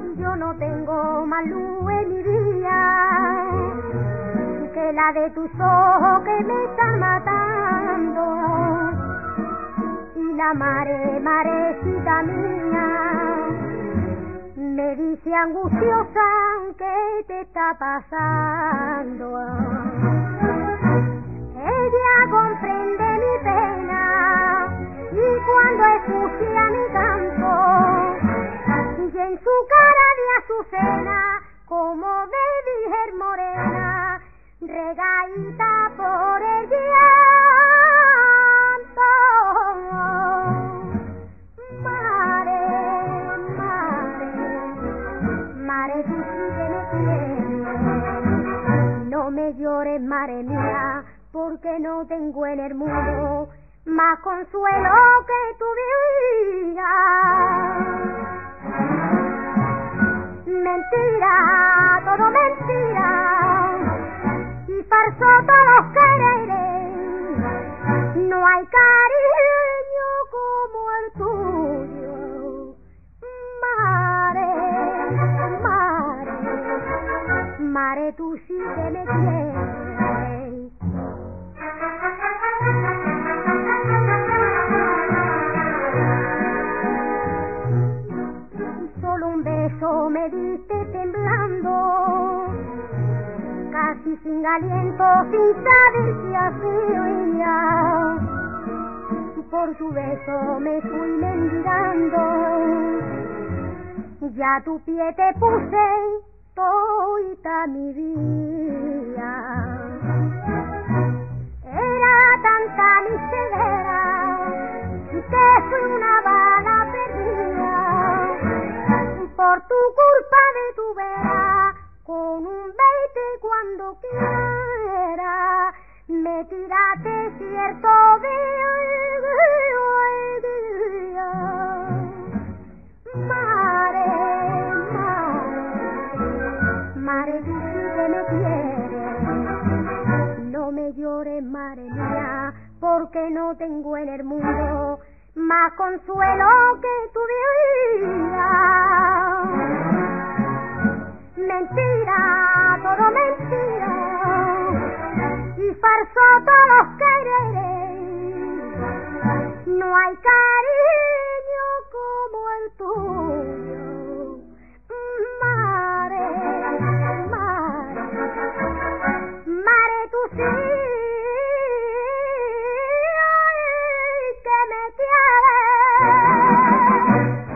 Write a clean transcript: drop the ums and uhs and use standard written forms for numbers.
yo no tengo más luz en mi vida que la de tus ojos que me están matando. Y la marecita mía, me dice angustiosa ¿qué te está pasando? Ella comprende mi pena y cuando escucha mi canto y en su cara de azucena como de virgen morena regadita por el llanto. Mare, tú sí que me quieres, no me llores, mare mía, porque no tengo en el mundo más consuelo que tu vida. Mentira, todo mentira, y falso todos quereres, no hay cariño como el tuyo. Mare, tú sí que me quieres. Solo un beso me diste temblando, casi sin aliento, sin saber qué hacía. Por tu beso me fui mendigando, ya tu pie te puse toda mi vida. Era tanta mi ceguera que fui una bala perdida. Por tu culpa de tu vera, con un beite cuando quiera, me tiraste cierto día. Mare, tú sí que me quieres, no me llores, mare mía, porque no tengo en el mundo más consuelo que tu vida.